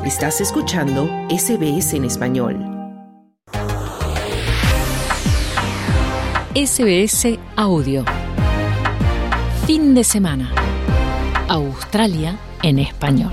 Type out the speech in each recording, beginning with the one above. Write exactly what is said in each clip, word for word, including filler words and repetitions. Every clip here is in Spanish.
Estás escuchando S B S en español. S B S Audio. Fin de semana. Australia en español.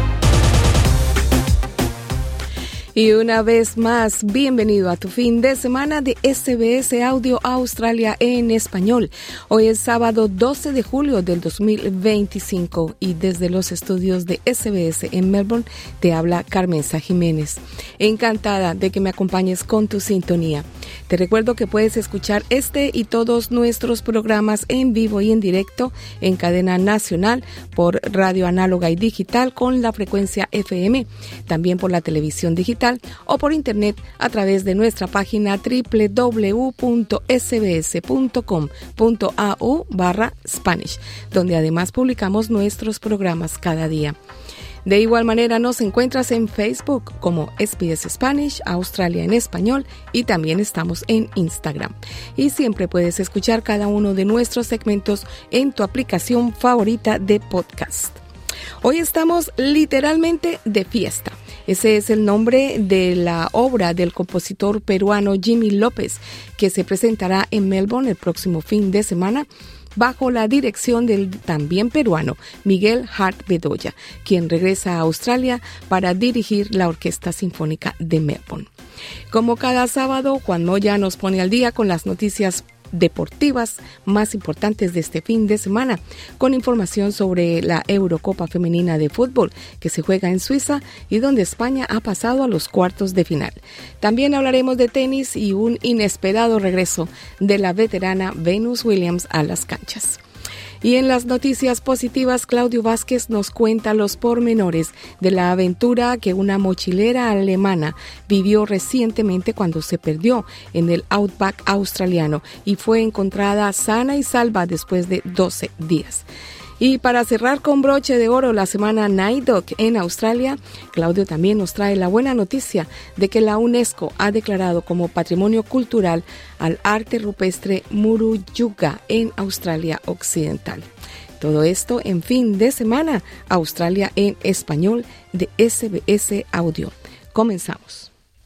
Y una vez más, bienvenido a tu fin de semana de S B S Audio Australia en español. Hoy es sábado doce de julio del dos mil veinticinco y desde los estudios de S B S en Melbourne te habla Carmenza Jiménez. Encantada de que me acompañes con tu sintonía. Te recuerdo que puedes escuchar este y todos nuestros programas en vivo y en directo en cadena nacional por radio análoga y digital con la frecuencia F M, también por la televisión digital o por internet a través de nuestra página doble u doble u doble u punto s b s punto com punto a u barra Spanish, donde además publicamos nuestros programas cada día. De igual manera nos encuentras en Facebook como S B S Spanish, Australia en español, y también estamos en Instagram. Y siempre puedes escuchar cada uno de nuestros segmentos en tu aplicación favorita de podcast. Hoy estamos literalmente de fiesta. Ese es el nombre de la obra del compositor peruano Jimmy López, que se presentará en Melbourne el próximo fin de semana, bajo la dirección del también peruano Miguel Hart Bedoya, quien regresa a Australia para dirigir la Orquesta Sinfónica de Melbourne. Como cada sábado, Juan Moya nos pone al día con las noticias deportivas más importantes de este fin de semana, con información sobre la Eurocopa Femenina de Fútbol que se juega en Suiza y donde España ha pasado a los cuartos de final. También hablaremos de tenis y un inesperado regreso de la veterana Venus Williams a las canchas. Y en las noticias positivas, Claudio Vázquez nos cuenta los pormenores de la aventura que una mochilera alemana vivió recientemente cuando se perdió en el Outback australiano y fue encontrada sana y salva después de doce días. Y para cerrar con broche de oro la semana Night Dog en Australia, Claudio también nos trae la buena noticia de que la UNESCO ha declarado como Patrimonio Cultural al arte rupestre Murujuga en Australia Occidental. Todo esto en fin de semana, Australia en español de S B S Audio. Comenzamos.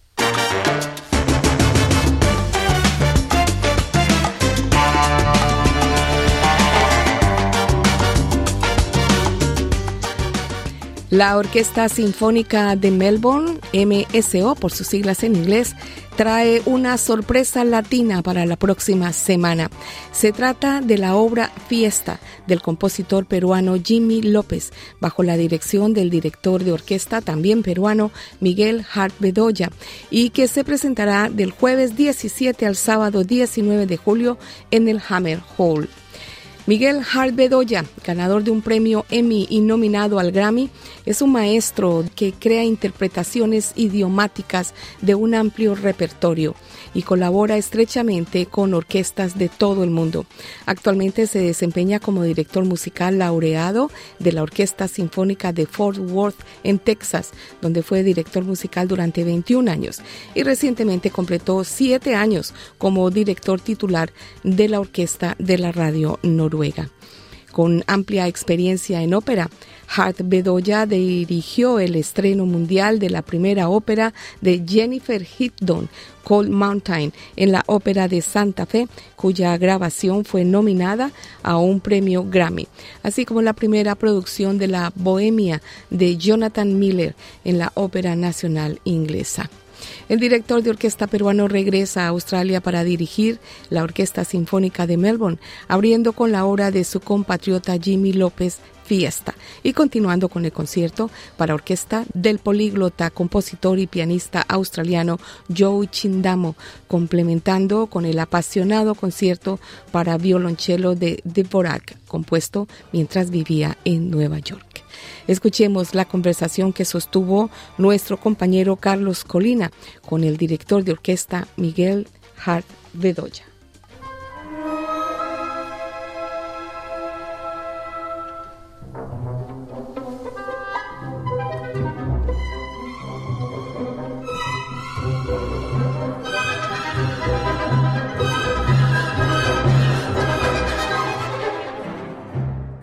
La Orquesta Sinfónica de Melbourne, M S O por sus siglas en inglés, trae una sorpresa latina para la próxima semana. Se trata de la obra Fiesta del compositor peruano Jimmy López, bajo la dirección del director de orquesta también peruano Miguel Hart Bedoya, y que se presentará del jueves diecisiete al sábado diecinueve de julio en el Hammer Hall. Miguel Hart Bedoya, ganador de un premio Emmy y nominado al Grammy, es un maestro que crea interpretaciones idiomáticas de un amplio repertorio y colabora estrechamente con orquestas de todo el mundo. Actualmente se desempeña como director musical laureado de la Orquesta Sinfónica de Fort Worth en Texas, donde fue director musical durante veintiún años y recientemente completó siete años como director titular de la Orquesta de la Radio Noruega. Con amplia experiencia en ópera, Hart Bedoya dirigió el estreno mundial de la primera ópera de Jennifer Higdon, Cold Mountain, en la Ópera de Santa Fe, cuya grabación fue nominada a un premio Grammy, así como la primera producción de la Bohemia de Jonathan Miller en la Ópera Nacional Inglesa. El director de orquesta peruano regresa a Australia para dirigir la Orquesta Sinfónica de Melbourne, abriendo con la obra de su compatriota Jimmy López, Fiesta, y continuando con el concierto para orquesta del políglota, compositor y pianista australiano Joe Chindamo, complementando con el apasionado concierto para violonchelo de Dvorak, compuesto mientras vivía en Nueva York. Escuchemos la conversación que sostuvo nuestro compañero Carlos Colina con el director de orquesta Miguel Hart Bedoya.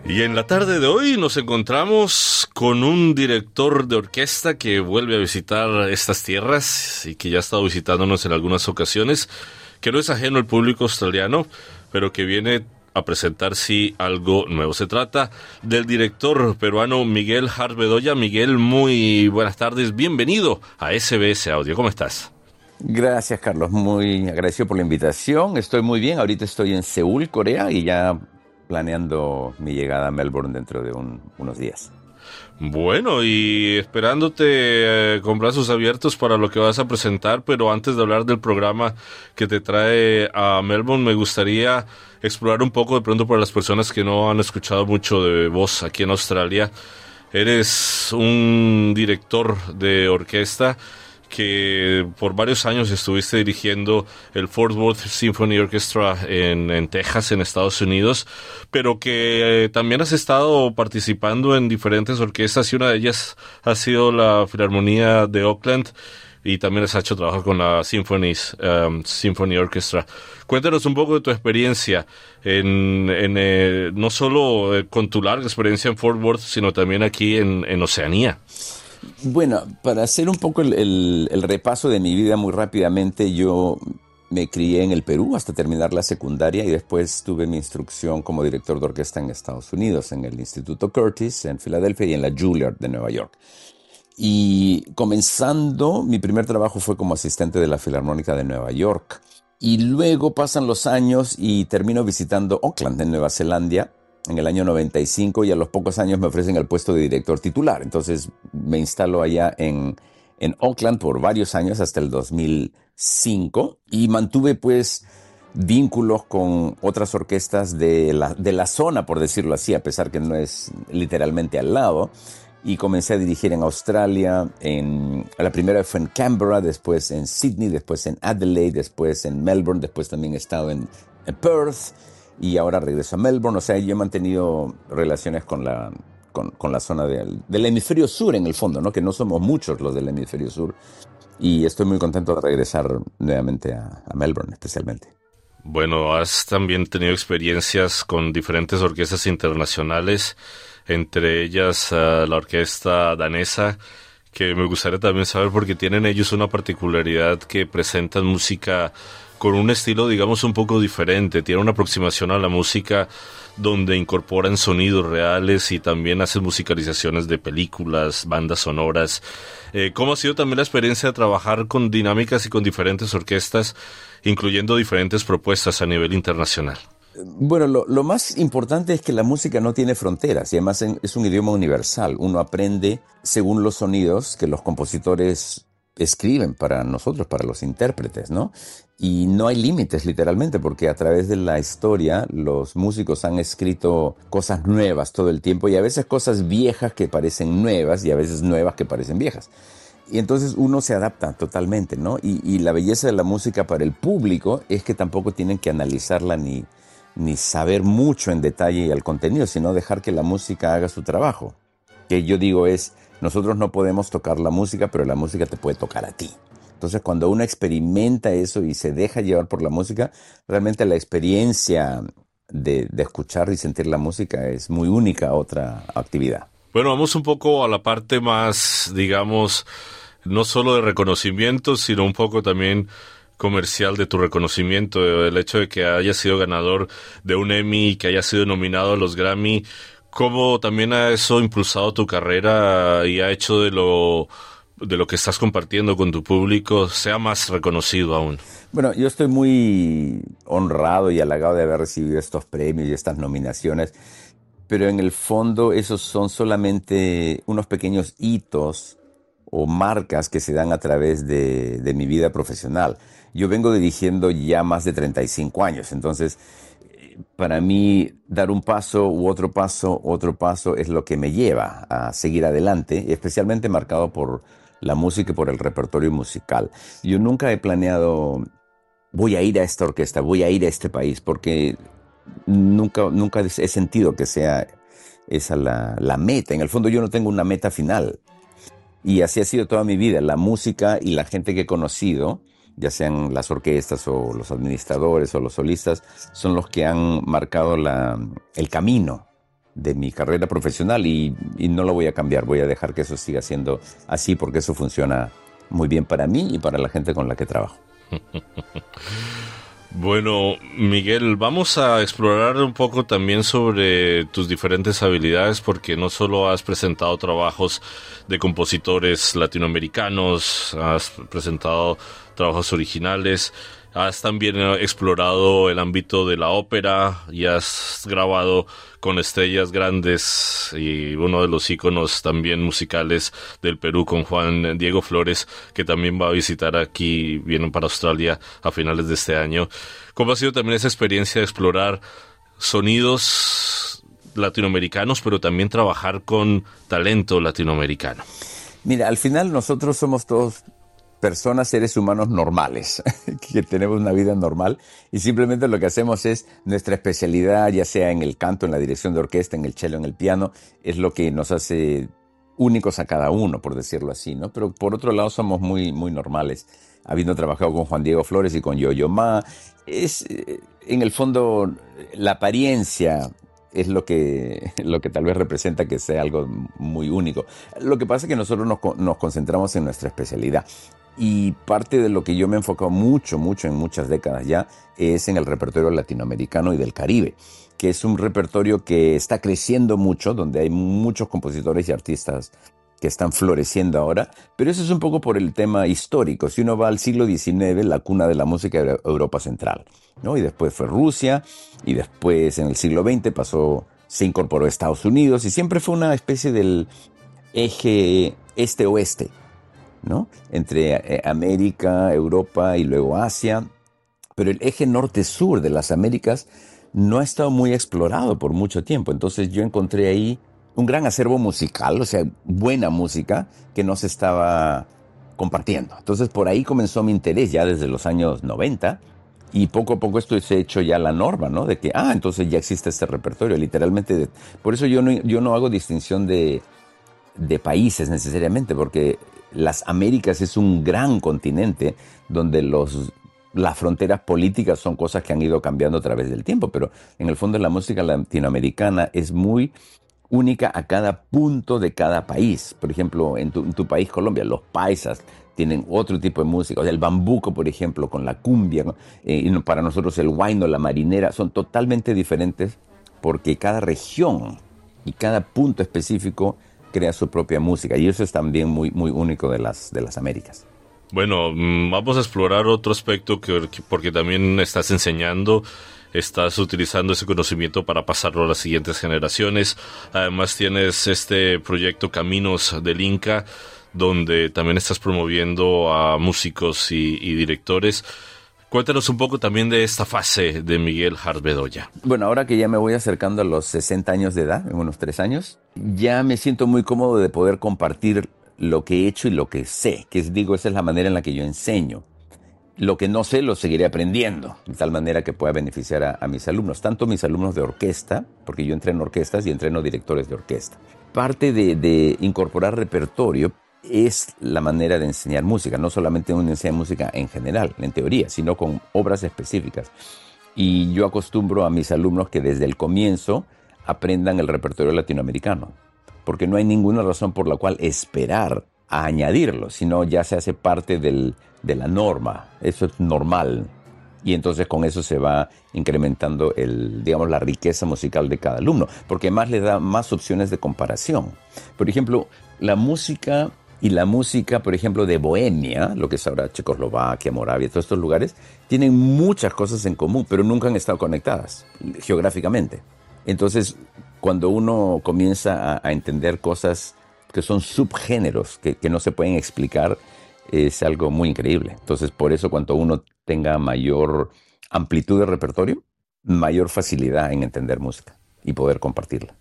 Y en la tarde de hoy nos encontramos con un director de orquesta que vuelve a visitar estas tierras y que ya ha estado visitándonos en algunas ocasiones, que no es ajeno al público australiano, pero que viene a presentar sí algo nuevo. Se trata del director peruano Miguel Hart Bedoya. Miguel, muy buenas tardes, bienvenido a S B S Audio. ¿Cómo estás? Gracias, Carlos, muy agradecido por la invitación. Estoy muy bien, ahorita estoy en Seúl, Corea, y ya planeando mi llegada a Melbourne dentro de un, unos días. Bueno, y esperándote eh, con brazos abiertos para lo que vas a presentar, pero antes de hablar del programa que te trae a Melbourne, me gustaría explorar un poco de pronto para las personas que no han escuchado mucho de vos aquí en Australia. Eres un director de orquesta que por varios años estuviste dirigiendo el Fort Worth Symphony Orchestra en, en Texas, en Estados Unidos, pero que eh, también has estado participando en diferentes orquestas y una de ellas ha sido la Filarmonía de Auckland y también has hecho trabajo con la Symphonies, um, Symphony Orchestra. Cuéntanos un poco de tu experiencia, en, en eh, no solo eh, con tu larga experiencia en Fort Worth, sino también aquí en, en Oceanía. Bueno, para hacer un poco el, el, el repaso de mi vida muy rápidamente, yo me crié en el Perú hasta terminar la secundaria y después tuve mi instrucción como director de orquesta en Estados Unidos, en el Instituto Curtis, en Filadelfia, y en la Juilliard de Nueva York. Y comenzando, mi primer trabajo fue como asistente de la Filarmónica de Nueva York. Y luego pasan los años y termino visitando Auckland, en Nueva Zelanda, en el año noventa y cinco, y a los pocos años me ofrecen el puesto de director titular. Entonces me instalo allá en, en Auckland por varios años hasta el dos mil cinco y mantuve pues vínculos con otras orquestas de la, de la zona, por decirlo así, a pesar que no es literalmente al lado. Y comencé a dirigir en Australia. En, la primera fue en Canberra, después en Sydney, después en Adelaide, después en Melbourne, después también he estado en, en Perth. Y ahora regreso a Melbourne. O sea, yo he mantenido relaciones con la, con, con la zona del, del hemisferio sur, en el fondo, ¿no? Que no somos muchos los del hemisferio sur. Y estoy muy contento de regresar nuevamente a, a Melbourne, especialmente. Bueno, has también tenido experiencias con diferentes orquestas internacionales, entre ellas uh, la orquesta danesa, que me gustaría también saber porque tienen ellos una particularidad que presentan música con un estilo, digamos, un poco diferente. Tiene una aproximación a la música donde incorporan sonidos reales y también hacen musicalizaciones de películas, bandas sonoras. Eh, ¿Cómo ha sido también la experiencia de trabajar con dinámicas y con diferentes orquestas, incluyendo diferentes propuestas a nivel internacional? Bueno, lo, lo más importante es que la música no tiene fronteras y además es un idioma universal. Uno aprende según los sonidos que los compositores escriben para nosotros, para los intérpretes, ¿no? Y no hay límites, literalmente, porque a través de la historia los músicos han escrito cosas nuevas todo el tiempo y a veces cosas viejas que parecen nuevas y a veces nuevas que parecen viejas. Y entonces uno se adapta totalmente, ¿no? Y, y la belleza de la música para el público es que tampoco tienen que analizarla ni, ni saber mucho en detalle el contenido, sino dejar que la música haga su trabajo. Que yo digo es, nosotros no podemos tocar la música, pero la música te puede tocar a ti. Entonces, cuando uno experimenta eso y se deja llevar por la música, realmente la experiencia de, de escuchar y sentir la música es muy única a otra actividad. Bueno, vamos un poco a la parte más, digamos, no solo de reconocimiento, sino un poco también comercial de tu reconocimiento. El hecho de que hayas sido ganador de un Emmy y que hayas sido nominado a los Grammy, ¿cómo también ha eso impulsado tu carrera y ha hecho de lo... de lo que estás compartiendo con tu público sea más reconocido aún? Bueno, yo estoy muy honrado y halagado de haber recibido estos premios y estas nominaciones, pero en el fondo esos son solamente unos pequeños hitos o marcas que se dan a través de, de mi vida profesional. Yo vengo dirigiendo ya más de treinta y cinco años, entonces para mí dar un paso u otro paso, otro paso es lo que me lleva a seguir adelante, especialmente marcado por la música y por el repertorio musical. Yo nunca he planeado, voy a ir a esta orquesta, voy a ir a este país, porque nunca, nunca he sentido que sea esa la, la meta. En el fondo yo no tengo una meta final. Y así ha sido toda mi vida. La música y la gente que he conocido, ya sean las orquestas o los administradores o los solistas, son los que han marcado la, el camino de mi carrera profesional y, y no lo voy a cambiar, voy a dejar que eso siga siendo así porque eso funciona muy bien para mí y para la gente con la que trabajo. Bueno, Miguel, vamos a explorar un poco también sobre tus diferentes habilidades, porque no solo has presentado trabajos de compositores latinoamericanos, has presentado trabajos originales, has también explorado el ámbito de la ópera y has grabado con estrellas grandes y uno de los íconos también musicales del Perú, con Juan Diego Flores, que también va a visitar aquí, viene para Australia a finales de este año. ¿Cómo ha sido también esa experiencia de explorar sonidos latinoamericanos, pero también trabajar con talento latinoamericano? Mira, al final nosotros somos todos personas, seres humanos normales, que tenemos una vida normal y simplemente lo que hacemos es nuestra especialidad, ya sea en el canto, en la dirección de orquesta, en el cello, en el piano, es lo que nos hace únicos a cada uno, por decirlo así, ¿no? Pero por otro lado somos muy, muy normales. Habiendo trabajado con Juan Diego Flores y con Yo-Yo Ma, es en el fondo la apariencia es lo que, lo que tal vez representa que sea algo muy único. Lo que pasa es que nosotros nos, nos concentramos en nuestra especialidad. Y parte de lo que yo me he enfocado mucho, mucho en muchas décadas ya, es en el repertorio latinoamericano y del Caribe, que es un repertorio que está creciendo mucho, donde hay muchos compositores y artistas que están floreciendo ahora, pero eso es un poco por el tema histórico. Si uno va al siglo diecinueve, la cuna de la música era Europa Central, ¿no? Y después fue Rusia, y después en el siglo veinte pasó, se incorporó a Estados Unidos, y siempre fue una especie del eje este-oeste, ¿no? Entre eh, América, Europa y luego Asia, pero el eje norte-sur de las Américas no ha estado muy explorado por mucho tiempo. Entonces yo encontré ahí un gran acervo musical, o sea, buena música que no se estaba compartiendo. Entonces por ahí comenzó mi interés ya desde los años noventa y poco a poco esto se ha hecho ya la norma, ¿no? De que, ah, entonces ya existe este repertorio, literalmente. De, por eso yo no, yo no hago distinción de, de países necesariamente, porque las Américas es un gran continente donde los, las fronteras políticas son cosas que han ido cambiando a través del tiempo, pero en el fondo la música latinoamericana es muy única a cada punto de cada país. Por ejemplo, en tu, en tu país, Colombia, los paisas tienen otro tipo de música. O sea, el bambuco, por ejemplo, con la cumbia, eh, y para nosotros el huayno, la marinera, son totalmente diferentes porque cada región y cada punto específico crea su propia música. Y eso es también muy, muy único de las, de las Américas. Bueno, vamos a explorar otro aspecto que, porque también estás enseñando, estás utilizando ese conocimiento para pasarlo a las siguientes generaciones. Además tienes este proyecto Caminos del Inca, donde también estás promoviendo a músicos y, y directores. Cuéntanos un poco también de esta fase de Miguel Hart Bedoya. Bueno, ahora que ya me voy acercando a los sesenta años de edad, en unos tres años, ya me siento muy cómodo de poder compartir lo que he hecho y lo que sé, que es, digo, esa es la manera en la que yo enseño. Lo que no sé lo seguiré aprendiendo, de tal manera que pueda beneficiar a, a mis alumnos, tanto mis alumnos de orquesta, porque yo entreno orquestas y entreno directores de orquesta. Parte de, de incorporar repertorio es la manera de enseñar música, no solamente uno enseña música en general, en teoría, sino con obras específicas. Y yo acostumbro a mis alumnos que desde el comienzo aprendan el repertorio latinoamericano, porque no hay ninguna razón por la cual esperar a añadirlo, sino ya se hace parte del, de la norma, eso es normal. Y entonces con eso se va incrementando el, digamos, la riqueza musical de cada alumno, porque más le da más opciones de comparación. Por ejemplo, la música y la música, por ejemplo, de Bohemia, lo que es ahora Checoslovaquia, Moravia, todos estos lugares, tienen muchas cosas en común, pero nunca han estado conectadas geográficamente. Entonces, cuando uno comienza a, a entender cosas que son subgéneros, que, que no se pueden explicar, es algo muy increíble. Entonces, por eso, cuanto uno tenga mayor amplitud de repertorio, mayor facilidad en entender música y poder compartirla.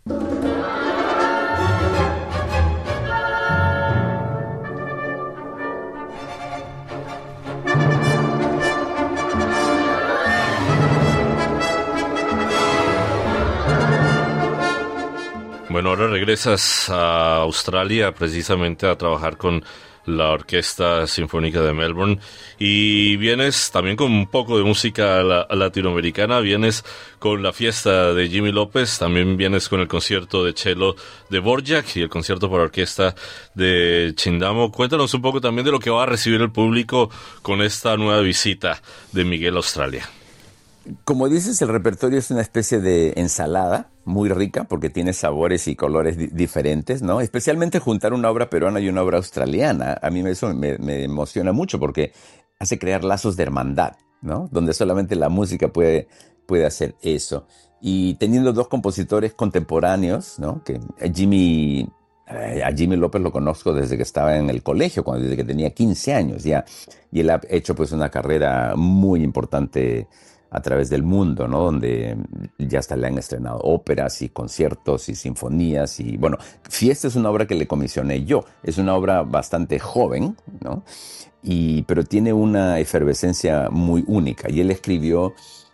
Bueno, ahora regresas a Australia precisamente a trabajar con la Orquesta Sinfónica de Melbourne, y vienes también con un poco de música la, latinoamericana, vienes con la fiesta de Jimmy López, también vienes con el concierto de cello de Dvorak y el concierto para orquesta de Chindamo. Cuéntanos un poco también de lo que va a recibir el público con esta nueva visita de Miguel a Australia. Como dices, el repertorio es una especie de ensalada muy rica porque tiene sabores y colores di- diferentes, ¿no? Especialmente juntar una obra peruana y una obra australiana. A mí eso me, me emociona mucho porque hace crear lazos de hermandad, ¿no? Donde solamente la música puede, puede hacer eso. Y teniendo dos compositores contemporáneos, ¿no? Que Jimmy, a Jimmy López lo conozco desde que estaba en el colegio, cuando, desde que tenía quince años ya. Y él ha hecho pues una carrera muy importante a través del mundo, ¿no? Donde ya hasta le han estrenado óperas y conciertos y sinfonías y, bueno, Fiesta es una obra que le comisioné yo. Es una obra bastante joven, ¿no? Y, pero tiene una efervescencia muy única. Y él escribió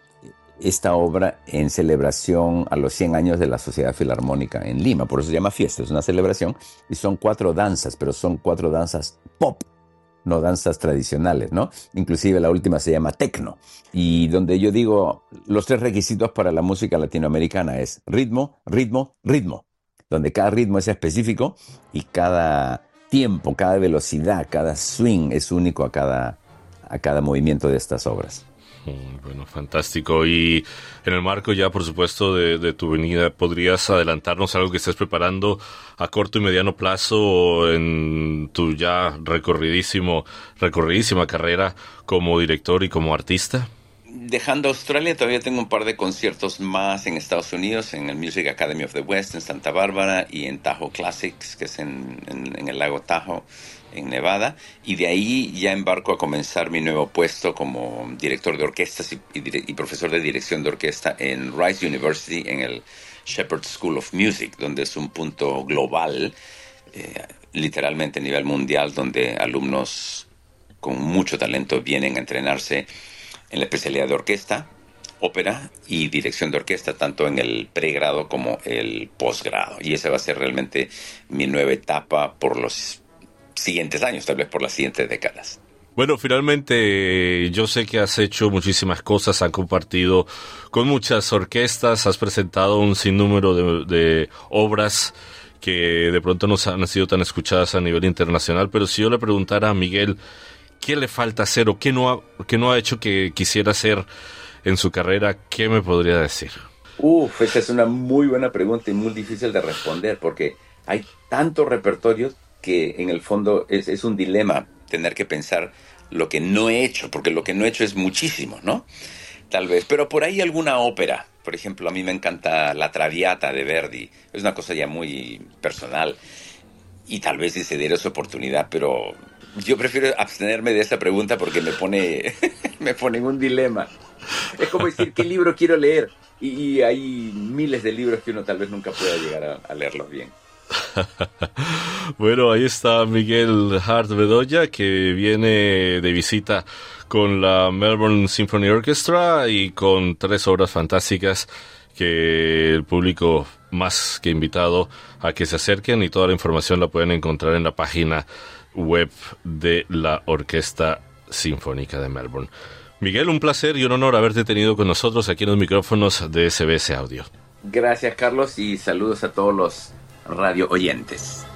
esta obra en celebración a los cien años de la Sociedad Filarmónica en Lima. Por eso se llama Fiesta, es una celebración. Y son cuatro danzas, pero son cuatro danzas pop, no danzas tradicionales, ¿no? Inclusive la última se llama Tecno. Y donde yo digo, los tres requisitos para la música latinoamericana es ritmo, ritmo, ritmo. Donde cada ritmo es específico y cada tiempo, cada velocidad, cada swing es único a cada, a cada movimiento de estas obras. Bueno, fantástico. Y en el marco ya, por supuesto, de, de tu venida, ¿podrías adelantarnos algo que estés preparando a corto y mediano plazo en tu ya recorridísimo, recorridísima carrera como director y como artista? Dejando Australia, todavía tengo un par de conciertos más en Estados Unidos, en el Music Academy of the West, en Santa Bárbara, y en Tahoe Classics, que es en, en, en el lago Tahoe, en Nevada, y de ahí ya embarco a comenzar mi nuevo puesto como director de orquestas y, y, y profesor de dirección de orquesta en Rice University, en el Shepherd School of Music, donde es un punto global, eh, literalmente a nivel mundial, donde alumnos con mucho talento vienen a entrenarse en la especialidad de orquesta, ópera y dirección de orquesta, tanto en el pregrado como el posgrado. Y esa va a ser realmente mi nueva etapa por los siguientes años, tal vez por las siguientes décadas. Bueno, finalmente yo sé que has hecho muchísimas cosas, has compartido con muchas orquestas, has presentado un sinnúmero de, de obras que de pronto no han sido tan escuchadas a nivel internacional, pero si yo le preguntara a Miguel qué le falta hacer o qué no ha, qué no ha hecho que quisiera hacer en su carrera, ¿qué me podría decir? Uf, esa es una muy buena pregunta y muy difícil de responder porque hay tanto repertorio que en el fondo es, es un dilema tener que pensar lo que no he hecho, porque lo que no he hecho es muchísimo, ¿no? Tal vez, pero por ahí alguna ópera. Por ejemplo, a mí me encanta La Traviata de Verdi. Es una cosa ya muy personal y tal vez si se diera esa oportunidad, pero yo prefiero abstenerme de esa pregunta porque me pone, me pone en un dilema. Es como decir, ¿qué libro quiero leer? Y, y hay miles de libros que uno tal vez nunca pueda llegar a, a leerlos bien. Bueno, ahí está Miguel Hart Bedoya, que viene de visita con la Melbourne Symphony Orchestra y con tres obras fantásticas que el público más que invitado a que se acerquen, y toda la información la pueden encontrar en la página web de la Orquesta Sinfónica de Melbourne. Miguel, un placer y un honor haberte tenido con nosotros aquí en los micrófonos de S B S Audio. Gracias, Carlos, y saludos a todos los radio oyentes.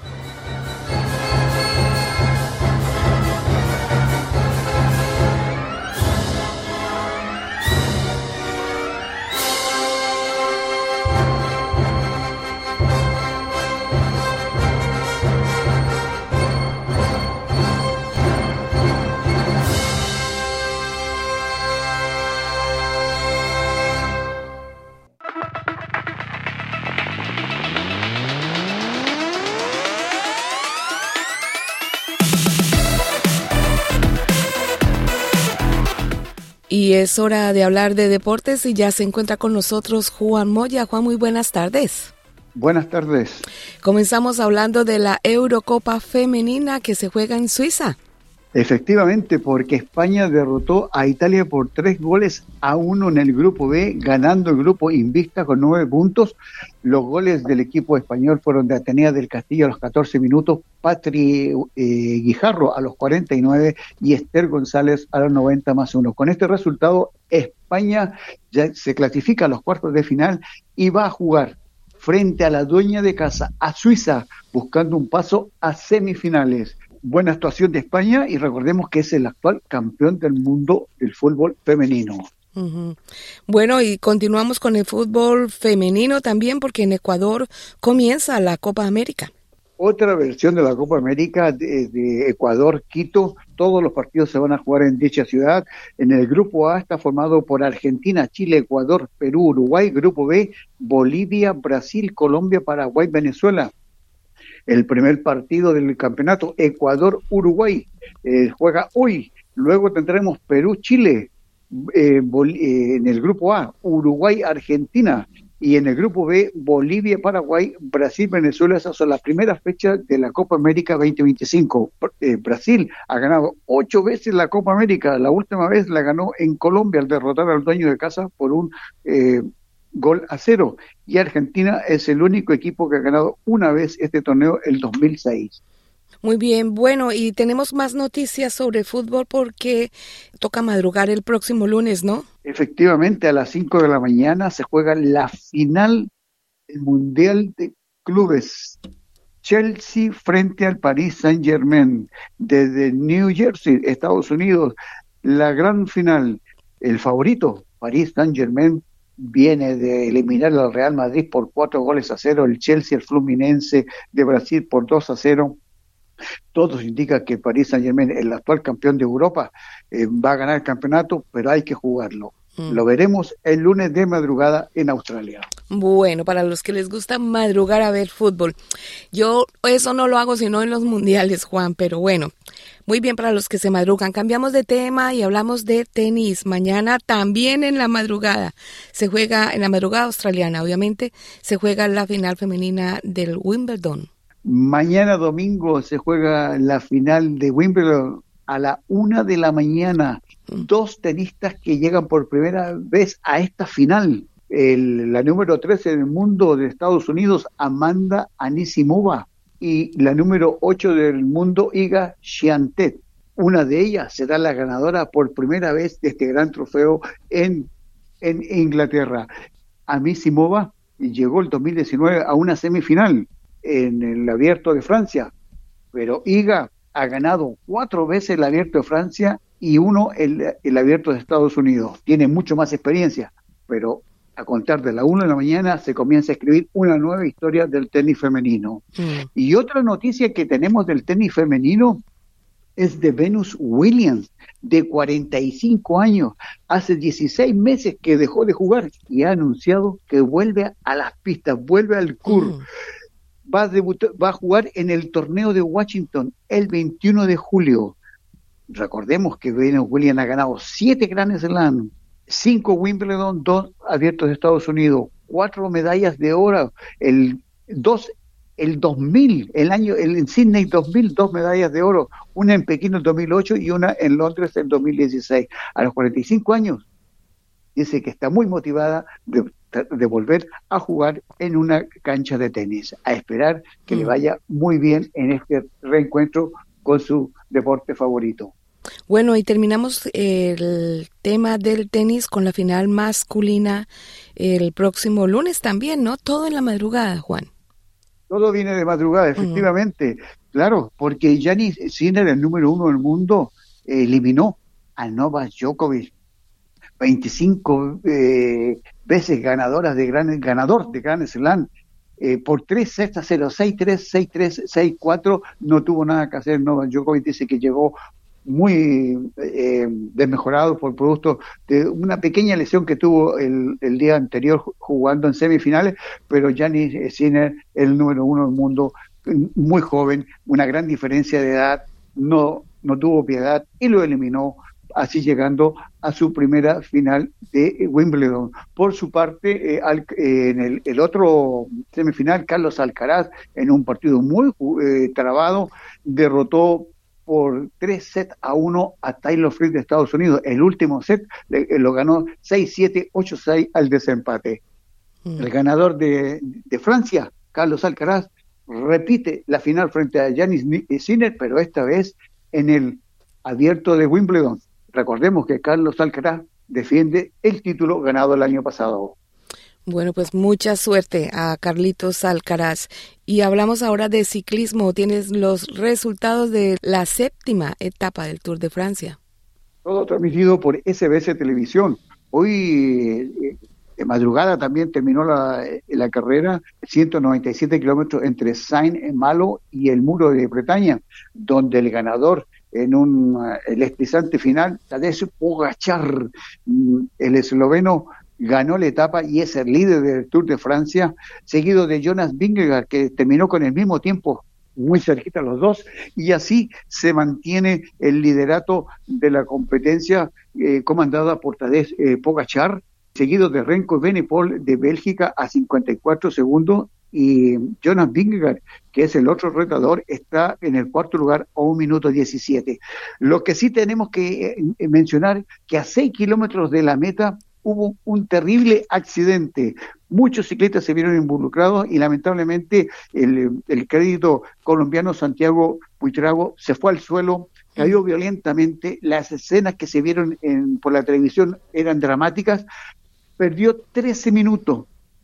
Y es hora de hablar de deportes y ya se encuentra con nosotros Juan Moya. Juan, muy buenas tardes. Buenas tardes. Comenzamos hablando de la Eurocopa Femenina que se juega en Suiza. Efectivamente, porque España derrotó a Italia por tres goles a uno en el grupo B, ganando el grupo invicta con nueve puntos. Los goles del equipo español fueron de Atenea del Castillo a los catorce minutos, Patri eh, Guijarro a los cuarenta y nueve y Esther González a los noventa más uno. Con este resultado, España ya se clasifica a los cuartos de final y va a jugar frente a la dueña de casa, a Suiza, buscando un paso a semifinales. Buena actuación de España y recordemos que es el actual campeón del mundo del fútbol femenino. Uh-huh. Bueno, y continuamos con el fútbol femenino también porque en Ecuador comienza la Copa América. Otra versión de la Copa América de, de Ecuador, Quito. Todos los partidos se van a jugar en dicha ciudad. En el grupo A está formado por Argentina, Chile, Ecuador, Perú, Uruguay. Grupo B, Bolivia, Brasil, Colombia, Paraguay, Venezuela. El primer partido del campeonato, Ecuador-Uruguay, eh, juega hoy. Luego tendremos Perú-Chile eh, eh, en el grupo A, Uruguay-Argentina. Y en el grupo B, Bolivia, Paraguay, Brasil, Venezuela. Esas son las primeras fechas de la Copa América veinte veinticinco. Eh, Brasil ha ganado ocho veces la Copa América. La última vez la ganó en Colombia al derrotar al dueño de casa por un eh, gol a cero. Y Argentina es el único equipo que ha ganado una vez este torneo, el dos mil seis. Muy bien, bueno, y tenemos más noticias sobre fútbol porque toca madrugar el próximo lunes, ¿no? Efectivamente, a las cinco de la mañana se juega la final del Mundial de Clubes. Chelsea frente al Paris Saint-Germain, desde New Jersey, Estados Unidos. La gran final, el favorito, Paris Saint-Germain, viene de eliminar al Real Madrid por cuatro goles a cero, el Chelsea, el Fluminense de Brasil por dos a cero. Todo indica que Paris Saint-Germain, el actual campeón de Europa, eh, va a ganar el campeonato, pero hay que jugarlo. Mm. Lo veremos el lunes de madrugada en Australia. Bueno, para los que les gusta madrugar a ver fútbol. Yo eso no lo hago sino en los mundiales, Juan, pero bueno, muy bien para los que se madrugan. Cambiamos de tema y hablamos de tenis. Mañana también en la madrugada se juega, en la madrugada australiana, obviamente, se juega la final femenina del Wimbledon. Mañana domingo se juega la final de Wimbledon a la una de la mañana. Dos tenistas que llegan por primera vez a esta final. El, la número trece del mundo de Estados Unidos, Amanda Anisimova, y la número ocho del mundo, Iga Swiatek. Una de ellas será la ganadora por primera vez de este gran trofeo en, en Inglaterra. Anisimova llegó el dos mil diecinueve a una semifinal en el Abierto de Francia, pero Iga ha ganado cuatro veces el Abierto de Francia y uno el, el Abierto de Estados Unidos. Tiene mucho más experiencia, pero a contar de la una de la mañana se comienza a escribir una nueva historia del tenis femenino. Mm. Y otra noticia que tenemos del tenis femenino es de Venus Williams, de cuarenta y cinco años. Hace dieciséis meses que dejó de jugar y ha anunciado que vuelve a las pistas, vuelve al court. Mm. Va a debutar, va a jugar en el torneo de Washington el veintiuno de julio. Recordemos que Venus Williams ha ganado siete Grand Slam, cinco Wimbledon, dos Abiertos de Estados Unidos, cuatro medallas de oro, el dos el dos mil, el año el en Sydney dos mil, dos medallas de oro, una en Pekín en dos mil ocho y una en Londres en dos mil dieciséis. A los cuarenta y cinco años dice que está muy motivada de, de volver a jugar en una cancha de tenis, a esperar que mm. le vaya muy bien en este reencuentro con su deporte favorito. Bueno, y terminamos el tema del tenis con la final masculina el próximo lunes también, ¿no? Todo en la madrugada, Juan. Todo viene de madrugada, efectivamente. Uh-huh. Claro, porque Jannik Sinner, el número uno del mundo, eh, eliminó a Novak Djokovic. veinticinco eh, veces ganadoras de gran, ganador de Grand Slam. Eh, por tres sets a cero, seis tres, seis tres, seis cuatro, no tuvo nada que hacer. Novak Djokovic dice que llegó muy eh, desmejorado por producto de una pequeña lesión que tuvo el, el día anterior jugando en semifinales, pero Jannik Sinner, el número uno del mundo, muy joven, una gran diferencia de edad, no, no tuvo piedad y lo eliminó, así llegando a su primera final de Wimbledon. Por su parte, eh, al, eh, en el, el otro semifinal, Carlos Alcaraz, en un partido muy eh, trabado, derrotó por tres sets a uno a Taylor Fritz de Estados Unidos. El último set le, lo ganó seis siete, ocho seis al desempate. Mm. El ganador de, de Francia, Carlos Alcaraz, repite la final frente a Jannik Sinner, pero esta vez en el Abierto de Wimbledon. Recordemos que Carlos Alcaraz defiende el título ganado el año pasado. Bueno, pues mucha suerte a Carlitos Alcaraz. Y hablamos ahora de ciclismo. Tienes los resultados de la séptima etapa del Tour de Francia. Todo transmitido por S B S Televisión. Hoy eh, de madrugada también terminó la, la carrera, ciento noventa y siete kilómetros entre Saint-Malo y el Muro de Bretaña, donde el ganador en un el electrizante final, Tadej Pogačar, el esloveno, ganó la etapa y es el líder del Tour de Francia, seguido de Jonas Vingegaard, que terminó con el mismo tiempo, muy cerquita los dos, y así se mantiene el liderato de la competencia eh, comandada por Tadej eh, Pogačar, seguido de Remco Evenepoel de Bélgica a cincuenta y cuatro segundos, y Jonas Vingegaard, que es el otro retador, está en el cuarto lugar a un minuto diecisiete. Lo que sí tenemos que eh, mencionar, que a seis kilómetros de la meta hubo un terrible accidente. Muchos ciclistas se vieron involucrados y lamentablemente el, el crédito colombiano Santiago Buitrago se fue al suelo, cayó violentamente. Las escenas que se vieron en, por la televisión eran dramáticas. Perdió trece minutos,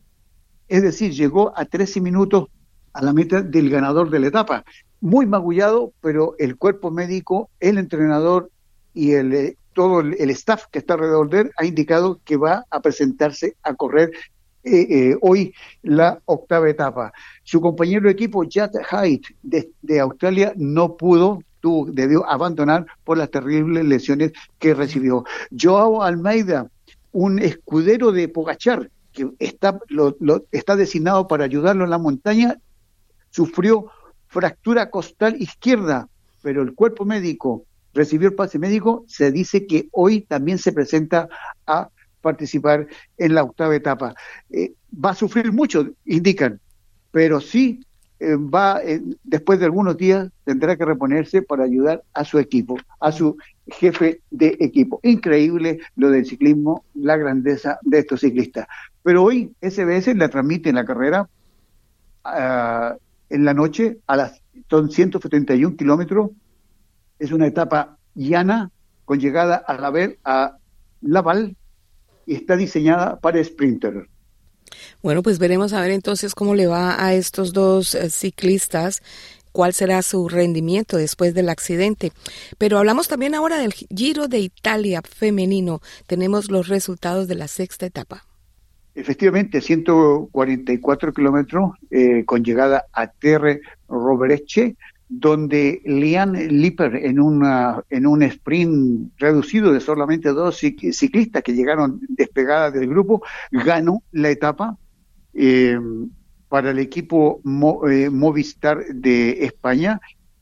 es decir, llegó a trece minutos a la meta del ganador de la etapa. Muy magullado, pero el cuerpo médico, el entrenador y el todo el, el staff que está alrededor de él ha indicado que va a presentarse a correr eh, eh, hoy la octava etapa. Su compañero de equipo, Jad Haidt, de, de Australia, no pudo, tuvo, debió abandonar por las terribles lesiones que recibió. Joao Almeida, un escudero de Pogačar, que está, lo, lo, está designado para ayudarlo en la montaña, sufrió fractura costal izquierda, pero el cuerpo médico recibió el pase médico. Se dice que hoy también se presenta a participar en la octava etapa. Eh, va a sufrir mucho, indican, pero sí eh, va, eh, después de algunos días, tendrá que reponerse para ayudar a su equipo, a su jefe de equipo. Increíble lo del ciclismo, la grandeza de estos ciclistas. Pero hoy S B S la transmite en la carrera uh, en la noche, a las son ciento setenta y un kilómetros. Es una etapa llana con llegada a Laval, a Laval, y está diseñada para sprinter. Bueno, pues veremos a ver entonces cómo le va a estos dos eh, ciclistas, cuál será su rendimiento después del accidente. Pero hablamos también ahora del Giro de Italia femenino. Tenemos los resultados de la sexta etapa. Efectivamente, ciento cuarenta y cuatro kilómetros eh, con llegada a Terre Rovereche, donde Lian Lippert en una en un sprint reducido de solamente dos ciclistas que llegaron despegadas del grupo, ganó la etapa eh, para el equipo Mo, eh, Movistar de España,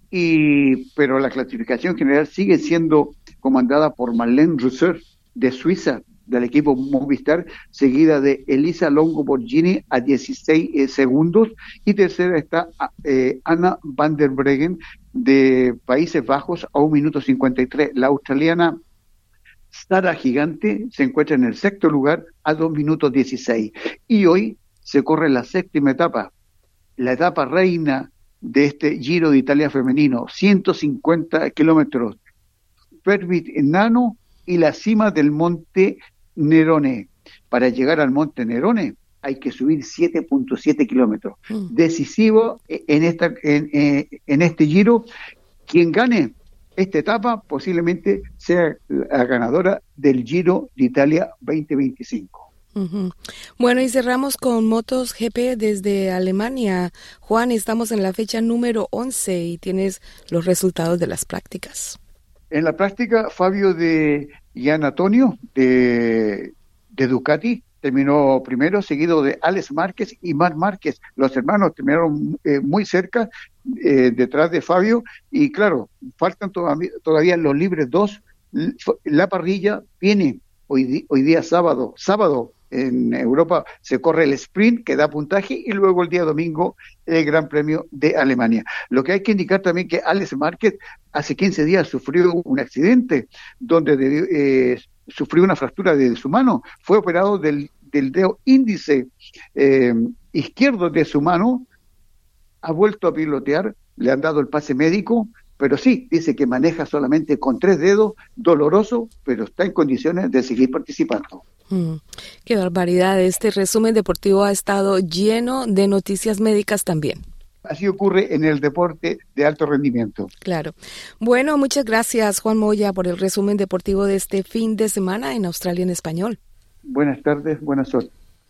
y pero la clasificación general sigue siendo comandada por Marlene Reusser de Suiza, del equipo Movistar, seguida de Elisa Longo Borghini a dieciséis eh, segundos, y tercera está eh, Anna van der Breggen de Países Bajos a un minuto cincuenta y tres. La australiana Sara Gigante se encuentra en el sexto lugar a dos minutos dieciséis. Y hoy se corre la séptima etapa, la etapa reina de este Giro de Italia femenino, ciento cincuenta kilómetros, Fervit Nano y la cima del monte Nerone. Para llegar al monte Nerone hay que subir siete punto siete kilómetros. Mm. Decisivo en esta en, en este Giro. Quien gane esta etapa posiblemente sea la ganadora del Giro de Italia veinte veinticinco. Uh-huh. Bueno, y cerramos con Motos G P desde Alemania. Juan, estamos en la fecha número once y tienes los resultados de las prácticas. En la práctica, Fabio de Gian Antonio de, de Ducati terminó primero, seguido de Alex Márquez y Marc Márquez. Los hermanos terminaron eh, muy cerca, eh, detrás de Fabio, y claro, faltan todavía, todavía los libres dos. La parrilla viene hoy, hoy día sábado, sábado en Europa se corre el sprint que da puntaje y luego el día domingo el Gran Premio de Alemania. Lo que hay que indicar también que Alex Márquez hace quince días sufrió un accidente donde debió, eh, sufrió una fractura de su mano, fue operado del, del dedo índice eh, izquierdo de su mano, ha vuelto a pilotear, le han dado el pase médico, pero sí, dice que maneja solamente con tres dedos, doloroso, pero está en condiciones de seguir participando. Mm, qué barbaridad, este resumen deportivo ha estado lleno de noticias médicas también. Así ocurre en el deporte de alto rendimiento. Claro. Bueno, muchas gracias, Juan Moya, por el resumen deportivo de este fin de semana en Australia en Español. Buenas tardes, buenas suerte.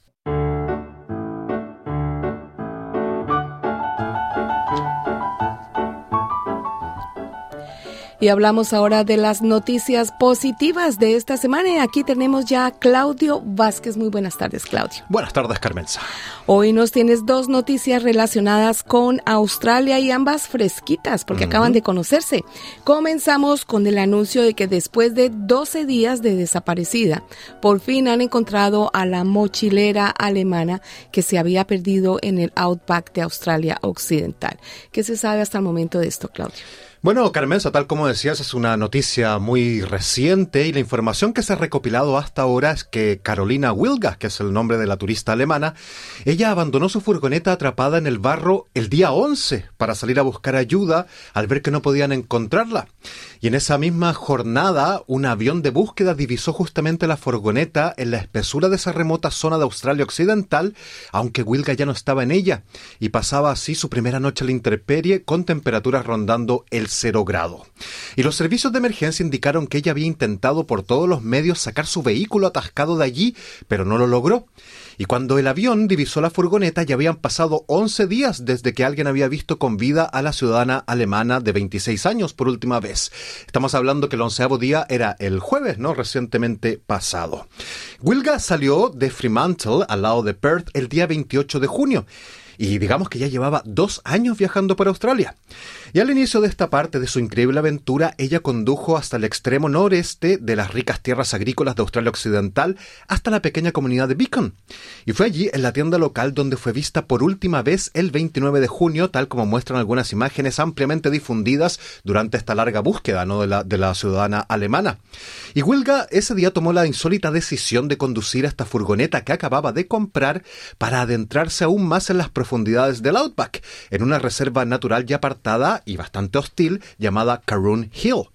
Y hablamos ahora de las noticias positivas de esta semana. Y aquí tenemos ya a Claudio Vázquez. Muy buenas tardes, Claudio. Buenas tardes, Carmenza. Hoy nos tienes dos noticias relacionadas con Australia y ambas fresquitas porque uh-huh. acaban de conocerse. Comenzamos con el anuncio de que después de doce días de desaparecida, por fin han encontrado a la mochilera alemana que se había perdido en el Outback de Australia Occidental. ¿Qué se sabe hasta el momento de esto, Claudio? Bueno, Carmenza, tal como decías, es una noticia muy reciente y la información que se ha recopilado hasta ahora es que Carolina Wilga, que es el nombre de la turista alemana, ella abandonó su furgoneta atrapada en el barro el día once para salir a buscar ayuda al ver que no podían encontrarla. Y en esa misma jornada, un avión de búsqueda divisó justamente la furgoneta en la espesura de esa remota zona de Australia Occidental, aunque Wilga ya no estaba en ella, y pasaba así su primera noche a la intemperie con temperaturas rondando el cero grado. Y los servicios de emergencia indicaron que ella había intentado por todos los medios sacar su vehículo atascado de allí, pero no lo logró. Y cuando el avión divisó la furgoneta ya habían pasado once días desde que alguien había visto con vida a la ciudadana alemana de veintiséis años por última vez. Estamos hablando que el onceavo día era el jueves, ¿no? Recientemente pasado. Wilga salió de Fremantle, al lado de Perth, el día veintiocho de junio. Y digamos que ya llevaba dos años viajando por Australia. Y al inicio de esta parte de su increíble aventura, ella condujo hasta el extremo noreste de las ricas tierras agrícolas de Australia Occidental hasta la pequeña comunidad de Beacon. Y fue allí, en la tienda local, donde fue vista por última vez el veintinueve de junio, tal como muestran algunas imágenes ampliamente difundidas durante esta larga búsqueda, ¿no?, de la, de la ciudadana alemana. Y Wilga ese día tomó la insólita decisión de conducir esta furgoneta que acababa de comprar para adentrarse aún más en las profundidades del Outback, en una reserva natural ya apartada y bastante hostil llamada Karun Hill.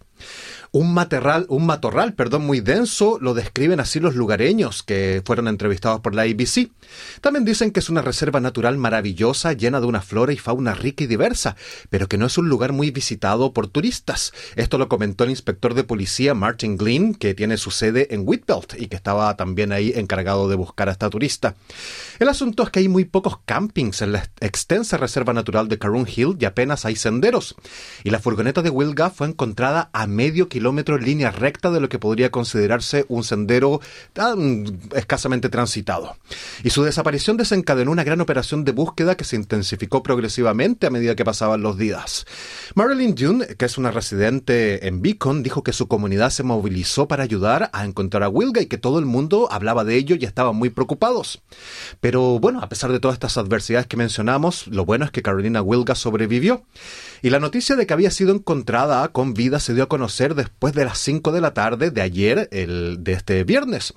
Un matorral, un matorral, perdón, muy denso, lo describen así los lugareños que fueron entrevistados por la A B C. También dicen que es una reserva natural maravillosa, llena de una flora y fauna rica y diversa, pero que no es un lugar muy visitado por turistas. Esto lo comentó el inspector de policía Martin Glynn, que tiene su sede en Whitbelt y que estaba también ahí encargado de buscar a esta turista. El asunto es que hay muy pocos campings en la extensa reserva natural de Karun Hill y apenas hay senderos. Y la furgoneta de Wilga fue encontrada a medio kilómetro kilómetro en línea recta de lo que podría considerarse un sendero tan escasamente transitado. Y su desaparición desencadenó una gran operación de búsqueda que se intensificó progresivamente a medida que pasaban los días. Marilyn Dune, que es una residente en Beacon, dijo que su comunidad se movilizó para ayudar a encontrar a Wilga y que todo el mundo hablaba de ello y estaban muy preocupados. Pero bueno, a pesar de todas estas adversidades que mencionamos, lo bueno es que Carolina Wilga sobrevivió. Y la noticia de que había sido encontrada con vida se dio a conocer después de las cinco de la tarde de ayer, el de este viernes.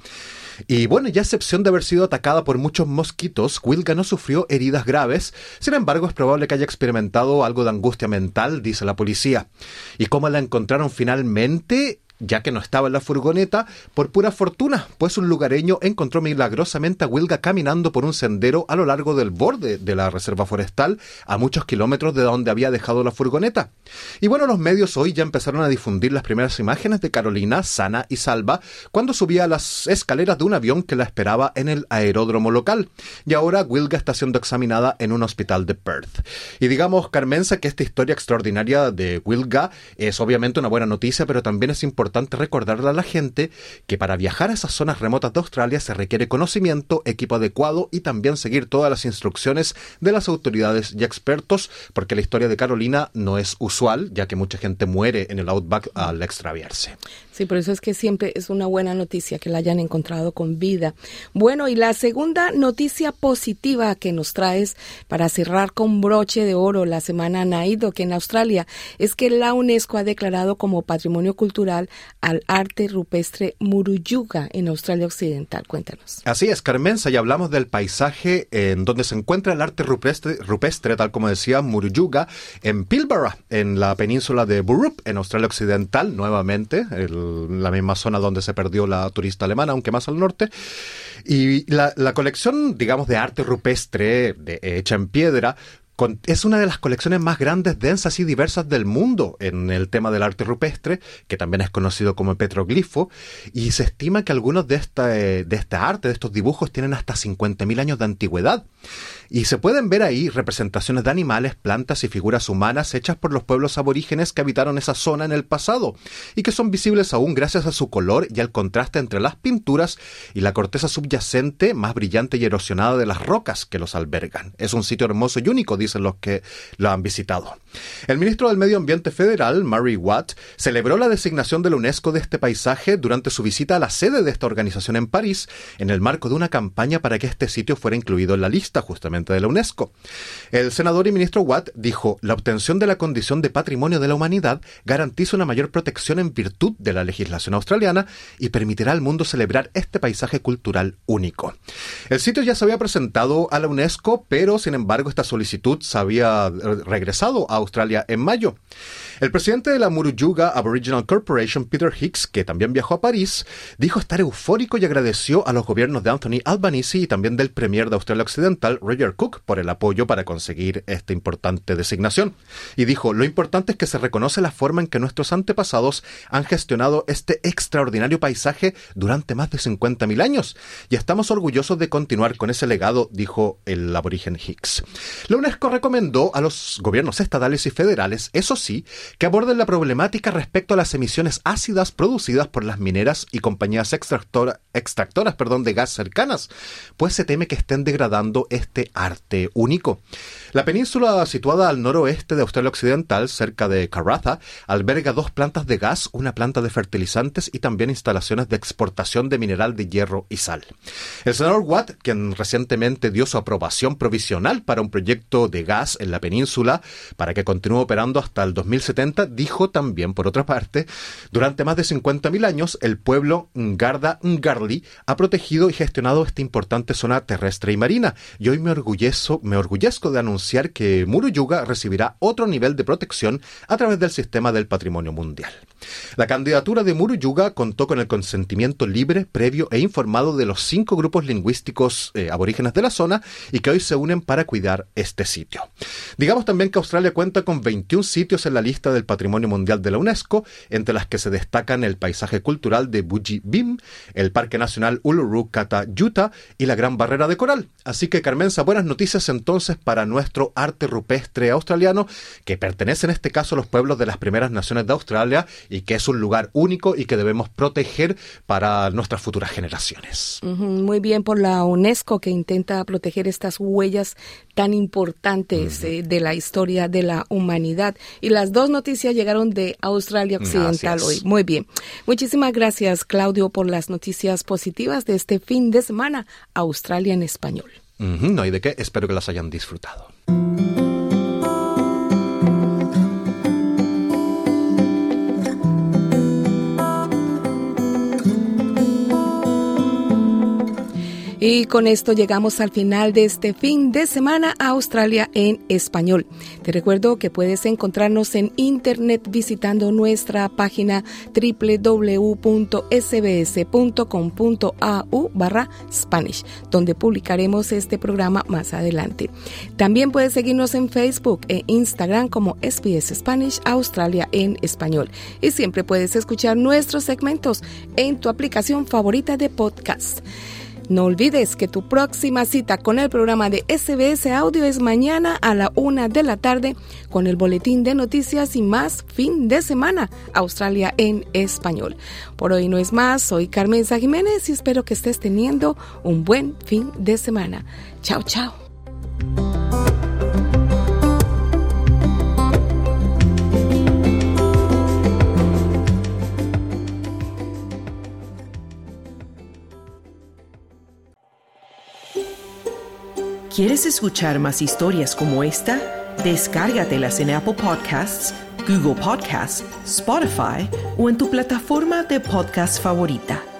Y bueno, ya a excepción de haber sido atacada por muchos mosquitos, Wilga no sufrió heridas graves. Sin embargo, es probable que haya experimentado algo de angustia mental, dice la policía. ¿Y cómo la encontraron finalmente? Ya que no estaba en la furgoneta, por pura fortuna, pues un lugareño encontró milagrosamente a Wilga caminando por un sendero a lo largo del borde de la reserva forestal, a muchos kilómetros de donde había dejado la furgoneta. Y bueno, los medios hoy ya empezaron a difundir las primeras imágenes de Carolina, sana y salva, cuando subía a las escaleras de un avión que la esperaba en el aeródromo local. Y ahora Wilga está siendo examinada en un hospital de Perth. Y digamos, Carmenza, que esta historia extraordinaria de Wilga es obviamente una buena noticia, pero también es importante importante recordarle a la gente que para viajar a esas zonas remotas de Australia se requiere conocimiento, equipo adecuado y también seguir todas las instrucciones de las autoridades y expertos, porque la historia de Carolina no es usual, ya que mucha gente muere en el Outback al extraviarse. Sí, por eso es que siempre es una buena noticia que la hayan encontrado con vida. Bueno, y la segunda noticia positiva que nos traes para cerrar con broche de oro la semana Naído, que en Australia, es que la UNESCO ha declarado como Patrimonio Cultural al arte rupestre Murujuga en Australia Occidental. Cuéntanos. Así es, Carmenza, y hablamos del paisaje en donde se encuentra el arte rupestre, rupestre tal como decía, Murujuga, en Pilbara, en la península de Burrup, en Australia Occidental, nuevamente, el la misma zona donde se perdió la turista alemana, aunque más al norte. Y la, la colección, digamos, de arte rupestre de, hecha en piedra con, es una de las colecciones más grandes, densas y diversas del mundo en el tema del arte rupestre, que también es conocido como petroglifo, y se estima que algunos de esta, de esta arte, de estos dibujos, tienen hasta cincuenta mil años de antigüedad. Y se pueden ver ahí representaciones de animales, plantas y figuras humanas hechas por los pueblos aborígenes que habitaron esa zona en el pasado y que son visibles aún gracias a su color y al contraste entre las pinturas y la corteza subyacente más brillante y erosionada de las rocas que los albergan. Es un sitio hermoso y único, dicen los que lo han visitado. El ministro del Medio Ambiente Federal, Murray Watt, celebró la designación de la UNESCO de este paisaje durante su visita a la sede de esta organización en París, en el marco de una campaña para que este sitio fuera incluido en la lista justamente de la UNESCO. El senador y ministro Watt dijo: la obtención de la condición de patrimonio de la humanidad garantiza una mayor protección en virtud de la legislación australiana y permitirá al mundo celebrar este paisaje cultural único. El sitio ya se había presentado a la UNESCO, pero sin embargo esta solicitud se había regresado a Australia en mayo. El presidente de la Murujuga Aboriginal Corporation, Peter Hicks, que también viajó a París, dijo estar eufórico y agradeció a los gobiernos de Anthony Albanese y también del premier de Australia Occidental, Roger Cook, por el apoyo para conseguir esta importante designación. Y dijo: lo importante es que se reconoce la forma en que nuestros antepasados han gestionado este extraordinario paisaje durante más de cincuenta mil años. Y estamos orgullosos de continuar con ese legado, dijo el aborigen Hicks. La UNESCO recomendó a los gobiernos estatales y federales, eso sí, que aborden la problemática respecto a las emisiones ácidas producidas por las mineras y compañías extractora, extractoras perdón, de gas cercanas, pues se teme que estén degradando este arte único. La península, situada al noroeste de Australia Occidental, cerca de Karratha, alberga dos plantas de gas, una planta de fertilizantes y también instalaciones de exportación de mineral de hierro y sal. El senador Watt, quien recientemente dio su aprobación provisional para un proyecto de gas en la península para que continúe operando hasta el dos mil setenta, dijo también, por otra parte: durante más de cincuenta mil años, el pueblo Ngarda Ngarli ha protegido y gestionado esta importante zona terrestre y marina, y hoy me orgullezco, me orgullezco de anunciar que Murujuga recibirá otro nivel de protección a través del sistema del patrimonio mundial. La candidatura de Murujuga contó con el consentimiento libre, previo e informado de los cinco grupos lingüísticos eh, aborígenes de la zona y que hoy se unen para cuidar este sitio. Digamos también que Australia cuenta con veintiún sitios en la lista del Patrimonio Mundial de la UNESCO, entre las que se destacan el paisaje cultural de Buji Bim, el Parque Nacional Uluru Kata Yuta y la Gran Barrera de Coral. Así que, Carmenza, buenas noticias entonces para nuestro arte rupestre australiano, que pertenece en este caso a los pueblos de las primeras naciones de Australia y que es un lugar único y que debemos proteger para nuestras futuras generaciones. Uh-huh, muy bien por la UNESCO, que intenta proteger estas huellas tan importantes uh-huh. eh, de la historia de la humanidad. Y las dos noticias llegaron de Australia Occidental hoy. Muy bien. Muchísimas gracias, Claudio, por las noticias positivas de este fin de semana. Australia en español. Uh-huh, no hay de qué. Espero que las hayan disfrutado. Y con esto llegamos al final de este fin de semana a Australia en español. Te recuerdo que puedes encontrarnos en internet visitando nuestra página doble u doble u doble u punto ese be ese punto com punto a u barra Spanish, donde publicaremos este programa más adelante. También puedes seguirnos en Facebook e Instagram como S B S Spanish Australia en español. Y siempre puedes escuchar nuestros segmentos en tu aplicación favorita de podcast. No olvides que tu próxima cita con el programa de S B S Audio es mañana a la una de la tarde con el boletín de noticias y más fin de semana, Australia en español. Por hoy no es más, soy Carmenza Jiménez y espero que estés teniendo un buen fin de semana. Chao, chao. ¿Quieres escuchar más historias como esta? Descárgatelas en Apple Podcasts, Google Podcasts, Spotify o en tu plataforma de podcast favorita.